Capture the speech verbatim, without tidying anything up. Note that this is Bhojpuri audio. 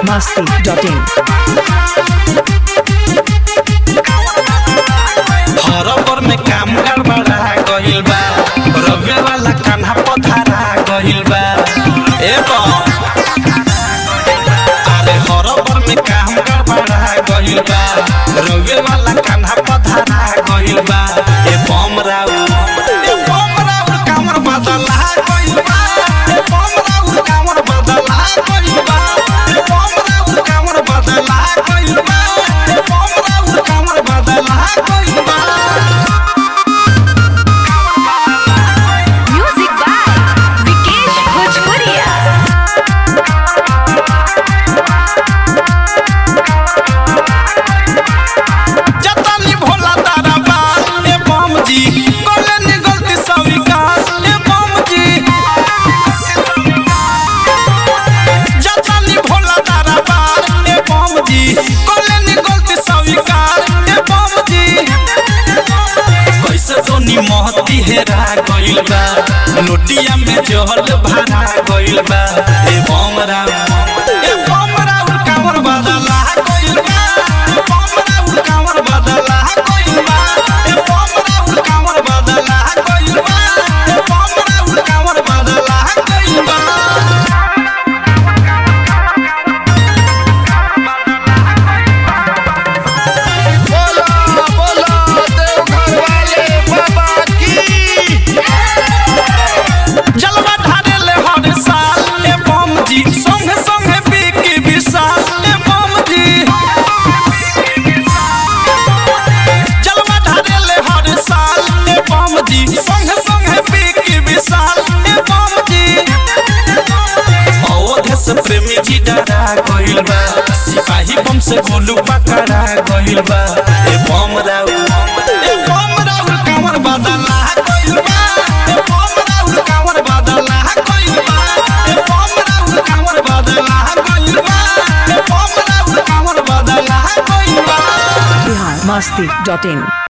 masti dot in. हरबर में काम गड़बड़ा गइल बा, रवे वाला कान्हा पथरा गइल बा। ए बा अरे हरबर में काम गड़बड़ा गइल बा, रवे वाला कान्हा पथरा गइल बा। ए बम राउ ए बम राउ कामर बदला गइल बा, ए बम राउ कामर बदला गइल बा, ए बम राउ कामर बदला गइल बा, ए बम राउ कामर बदला गइल बा। Music by Vikesh Bhojpuria. जतनी भोला तारा बाल ए बम जी कोले नि गलती स्वीकार ए बम जी। जतनी भोला तारा बाल ए बम जी कोले नि गलती स्वीकार ए बम जी। कैसे सोनी महती हेरा गइल बा, लोटिया में जहल भरा गइल बा। ए बम राउ ए बम राउ कामर बदला गइल बा, ए बम राउ कामर बदला गइल बा, ए बम राउ कामर बदला गइल बा, ए बम राउ कामर बदला गइल बा। बोला बोला देवघर वाले बाबा की। जलवा ढारेले हर साल ए बम जी, संगे संगे बिकी विशाल ए बम जी। जलवा ढारेले हर साल ए बम जी, संगे संगे बिकी विशाल ए बम जी। अवध से प्रेमी जी डरा गइल बा, सिपाही बम से गोलू पकड़ा गइल बा। ए बम राउ ए बम राउ कामर बदला गइल बा, ए बम राउ कामर बदला गइल बा, ए बम राउ कामर बदला गइल बा, ए बम राउ कामर बदला गइल बा। Bihar masti dot in.